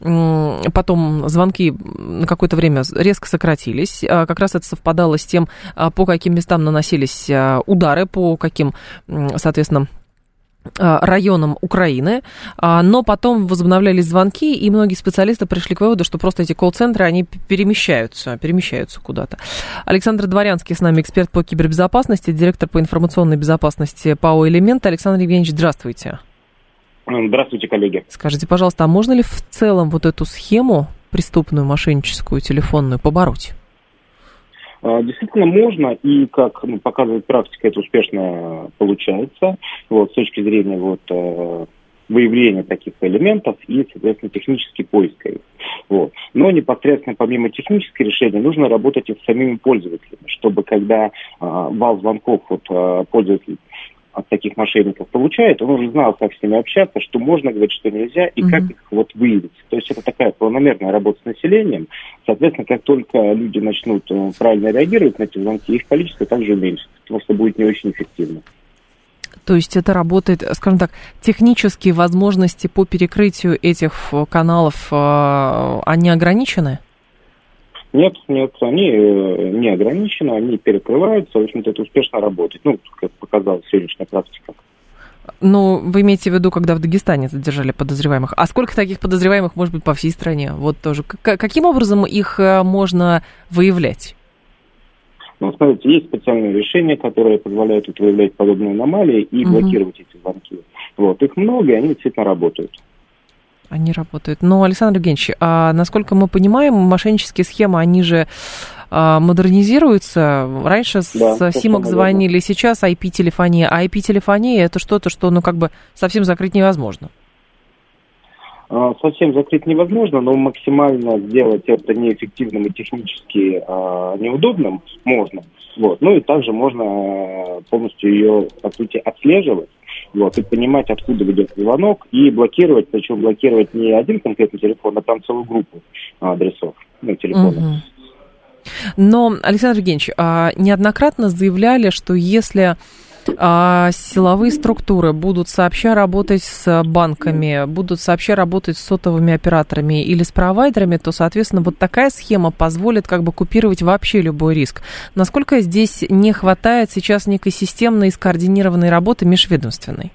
потом звонки на какое-то время резко сократились. Как раз это совпадало с тем, по каким местам наносились удары, по каким, соответственно, районам Украины, но потом возобновлялись звонки, и многие специалисты пришли к выводу, что просто эти колл-центры, они перемещаются, перемещаются куда-то. Александр Дворянский с нами, эксперт по кибербезопасности, директор по информационной безопасности ПАО «Элемент». Александр Евгеньевич, здравствуйте. Здравствуйте, коллеги. Скажите, пожалуйста, а можно ли в целом вот эту схему преступную, мошенническую, телефонную побороть? Действительно можно, и, как ну, показывает практика, это успешно получается, вот, с точки зрения вот, выявления таких элементов и, соответственно, технический поиск их. Вот. Но непосредственно помимо технического решения нужно работать и с самими пользователями, чтобы когда а, вал звонков вот, а, пользователь от таких мошенников получает, он уже знал, как с ними общаться, что можно говорить, что нельзя, и mm-hmm. как их вот выявить. То есть это такая планомерная работа с населением. Соответственно, как только люди начнут правильно реагировать на эти звонки, их количество также уменьшится, потому что будет не очень эффективно. То есть это работает, скажем так, технические возможности по перекрытию этих каналов, они ограничены? Нет, нет, они не ограничены, они перекрываются, в общем-то, это успешно работает, ну, как показала сегодняшняя практика. Ну, вы имеете в виду, когда в Дагестане задержали подозреваемых. А сколько таких подозреваемых может быть по всей стране? Вот тоже. К- каким образом их можно выявлять? Ну, смотрите, есть специальные решения, которые позволяют вот выявлять подобные аномалии и угу. блокировать эти звонки. Вот, их много, и они действительно работают. Они работают. Но, Александр Евгеньевич, а насколько мы понимаем, мошеннические схемы, они же а, модернизируются. Раньше да, с симок звонили, сейчас ай пи-телефония. А ай пи-телефония – это что-то, что, ну, как бы совсем закрыть невозможно. А, совсем закрыть невозможно, но максимально сделать это неэффективным и технически а, неудобным можно. Вот. Ну и также можно полностью ее, по сути, отслеживать. Вот, и понимать, откуда ведет звонок, и блокировать, причем блокировать не один конкретный телефон, а там целую группу адресов, ну, телефонов. Угу. Но, Александр Евгеньевич, неоднократно заявляли, что если силовые структуры будут сообща работать с банками, будут сообща работать с сотовыми операторами или с провайдерами, то, соответственно, вот такая схема позволит как бы купировать вообще любой риск. Насколько здесь не хватает сейчас некой системной и скоординированной работы межведомственной?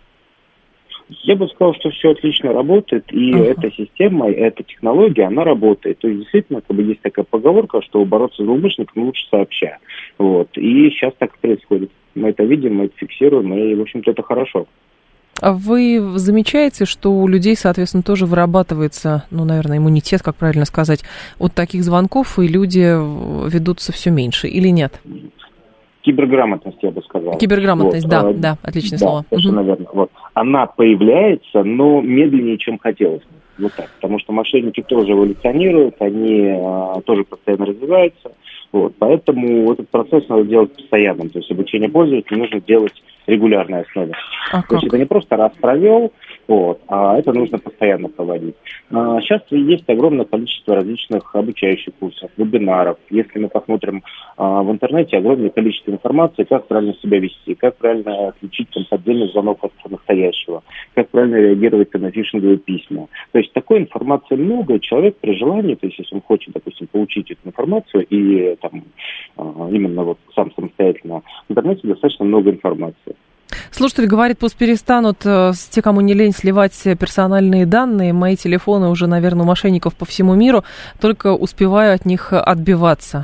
Я бы сказал, что все отлично работает, и uh-huh. эта система, эта технология, она работает. То есть, действительно, как бы есть такая поговорка, что бороться с злоумышленником лучше сообща. Вот. И сейчас так и происходит. Мы это видим, мы это фиксируем, и, в общем-то, это хорошо. А вы замечаете, что у людей, соответственно, тоже вырабатывается, ну, наверное, иммунитет, как правильно сказать, от таких звонков, и люди ведутся все меньше, или нет? Киберграмотность, я бы сказал. Киберграмотность, вот. да, а, да, отличное да, слово. Совершенно угу. верно. Вот. Она появляется, но медленнее, чем хотелось. Вот так. Потому что мошенники тоже эволюционируют, они а, тоже постоянно развиваются. Вот. Поэтому этот процесс надо делать постоянным. То есть обучение пользователя нужно делать регулярной основе. А То есть это не просто раз провел, вот, а это нужно постоянно проводить. А, сейчас есть огромное количество различных обучающих курсов, вебинаров. Если мы посмотрим а, в интернете, огромное количество информации, как правильно себя вести, как правильно отличить там, поддельный звонок от настоящего, как правильно реагировать на фишинговые письма. То есть такой информации много, и человек при желании, то есть если он хочет, допустим, получить эту информацию и там, а, именно вот сам самостоятельно, в интернете достаточно много информации. Слушатель говорит, пусть перестанут э, те, кому не лень, сливать персональные данные. Мои телефоны уже, наверное, у мошенников по всему миру, только успеваю от них отбиваться.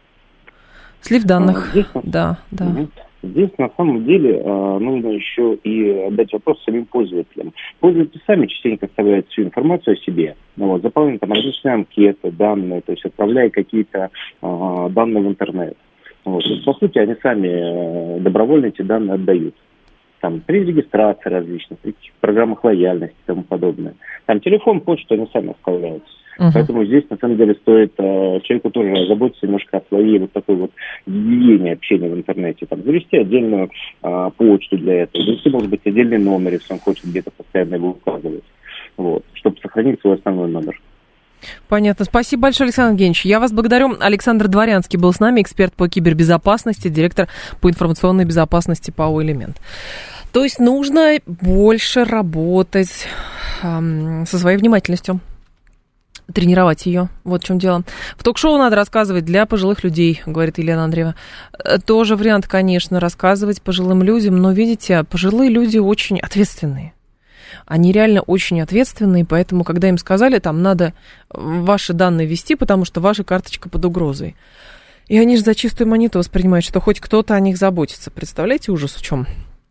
Слив данных, а, здесь, да, да. Здесь на самом деле э, нужно еще и отдать вопрос самим пользователям. Пользователи сами частенько оставляют всю информацию о себе. Ну, вот, заполняют там различные анкеты, данные, то есть отправляя какие-то э, данные в интернет. Вот. По сути, они сами э, добровольно эти данные отдают. Там, при регистрации различных, при программах лояльности и тому подобное. Там телефон, почту они сами оставляют. Uh-huh. Поэтому здесь, на самом деле, стоит э, человеку тоже заботиться немножко о своей вот такой вот гигиене общения в интернете. Там, завести отдельную э, почту для этого, завести, может быть, отдельный номер, если он хочет где-то постоянно его указывать. Вот, чтобы сохранить свой основной номер. Понятно. Спасибо большое, Александр Евгеньевич. Я вас благодарю. Александр Дворянский был с нами, эксперт по кибербезопасности, директор по информационной безопасности ПАО «Элемент». То есть нужно больше работать эм, со своей внимательностью, тренировать ее. Вот в чем дело. В ток-шоу надо рассказывать для пожилых людей, говорит Елена Андреева. Тоже вариант, конечно, рассказывать пожилым людям, но, видите, пожилые люди очень ответственные. Они реально очень ответственные, поэтому, когда им сказали, там, надо ваши данные ввести, потому что ваша карточка под угрозой. И они же за чистую монету воспринимают, что хоть кто-то о них заботится. Представляете, ужас в чем?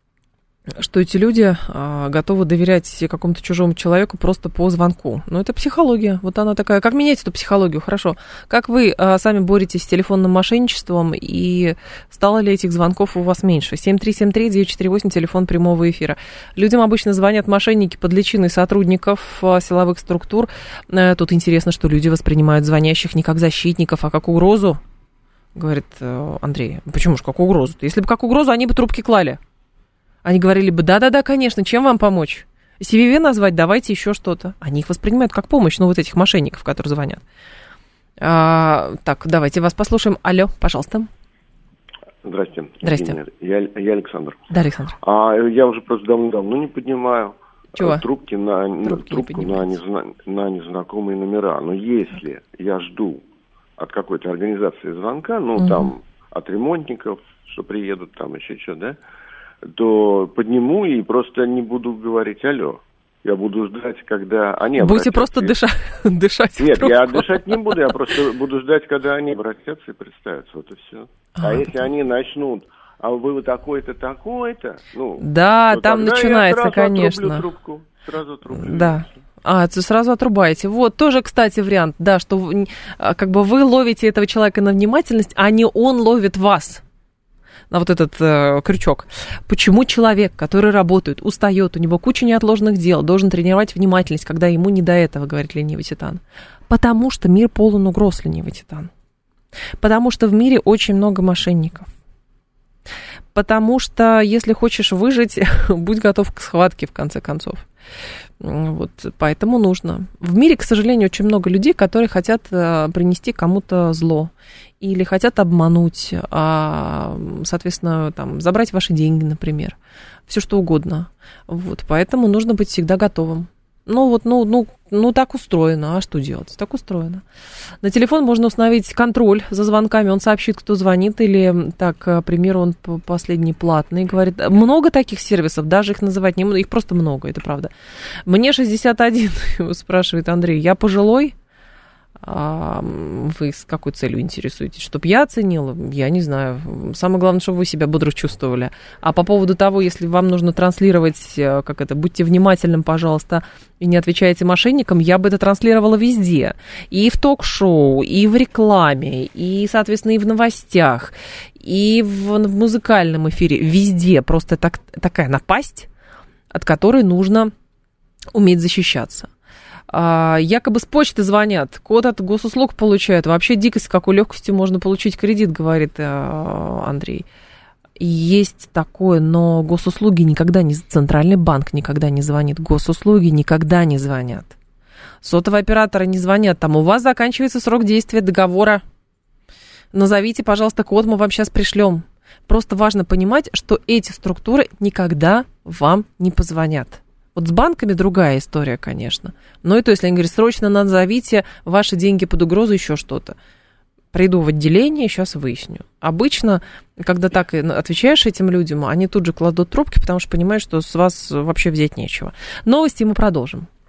Что эти люди а, готовы доверять какому-то чужому человеку просто по звонку. Ну, это психология. Вот она такая. Как менять эту психологию? Хорошо. Как вы а, сами боретесь с телефонным мошенничеством, и стало ли этих звонков у вас меньше? семь три семь три девять четыре восемь, телефон прямого эфира. Людям обычно звонят мошенники под личиной сотрудников а, силовых структур. А, тут интересно, что люди воспринимают звонящих не как защитников, а как угрозу. Говорит а, Андрей. Почему же как угрозу? Если бы как угрозу, они бы трубки клали. Они говорили бы, да-да-да, конечно, чем вам помочь? си ви ви назвать, давайте еще что-то. Они их воспринимают как помощь, ну, вот этих мошенников, которые звонят. А, так, давайте вас послушаем. Алло, пожалуйста. Здрасте. Здрасте. Я, я Александр. Да, Александр. А я уже просто давно-давно не поднимаю Чего? трубки на, Трубки трубку на, незна, на незнакомые номера. Но если я жду от какой-то организации звонка, ну, угу. там, от ремонтников, что приедут, там еще что, да, то подниму и просто не буду говорить «алло». Я буду ждать, когда они Будете обратятся. просто дыша... дышать Нет, в трубку. я дышать не буду, я просто буду ждать, когда они обратятся и представятся. Вот и все. А, а если они начнут, а вы вот такой-то, такой-то, ну... Да, там начинается, я сразу конечно. Трубку, сразу трубку. Да. А, сразу отрубаете. Вот, тоже, кстати, вариант, да, что вы, как бы вы ловите этого человека на внимательность, а не он ловит вас на вот этот э, крючок. Почему человек, который работает, устает, у него куча неотложных дел, должен тренировать внимательность, когда ему не до этого, говорит ленивый титан? Потому что мир полон угроз, ленивый титан. Потому что в мире очень много мошенников. Потому что, если хочешь выжить, будь готов к схватке, в конце концов. Вот, поэтому нужно. В мире, к сожалению, очень много людей, которые хотят принести кому-то зло. Или хотят обмануть, а, соответственно, там, забрать ваши деньги, например. Все что угодно. Вот, поэтому нужно быть всегда готовым. Ну, вот, ну, ну, ну, так устроено. А что делать? Так устроено. На телефон можно установить контроль за звонками. Он сообщит, кто звонит. Или, так, к примеру, он последний платный. Говорит, много таких сервисов, даже их называть не буду. Их просто много, это правда. Мне шестьдесят один, спрашивает Андрей. Я пожилой? А вы с какой целью интересуетесь? Чтоб я оценила? Я не знаю. Самое главное, чтобы вы себя бодро чувствовали. А по поводу того, если вам нужно транслировать, как это, будьте внимательным, пожалуйста, и не отвечаете мошенникам, я бы это транслировала везде. И в ток-шоу, и в рекламе, и, соответственно, и в новостях, и в, в музыкальном эфире. Везде просто так, такая напасть, от которой нужно уметь защищаться. Якобы с почты звонят, код от госуслуг получают. Вообще дикость, с какой легкостью можно получить кредит, говорит Андрей. Есть такое, но госуслуги никогда не... Центральный банк никогда не звонит. Госуслуги никогда не звонят. Сотовые операторы не звонят. Там у вас заканчивается срок действия договора. Назовите, пожалуйста, код, мы вам сейчас пришлем. Просто важно понимать, что эти структуры никогда вам не позвонят. Вот с банками другая история, конечно. Но и то, если они говорят, срочно назовите ваши деньги под угрозу, еще что-то. Приду в отделение, сейчас выясню. Обычно, когда так отвечаешь этим людям, они тут же кладут трубки, потому что понимают, что с вас вообще взять нечего. Новости мы продолжим.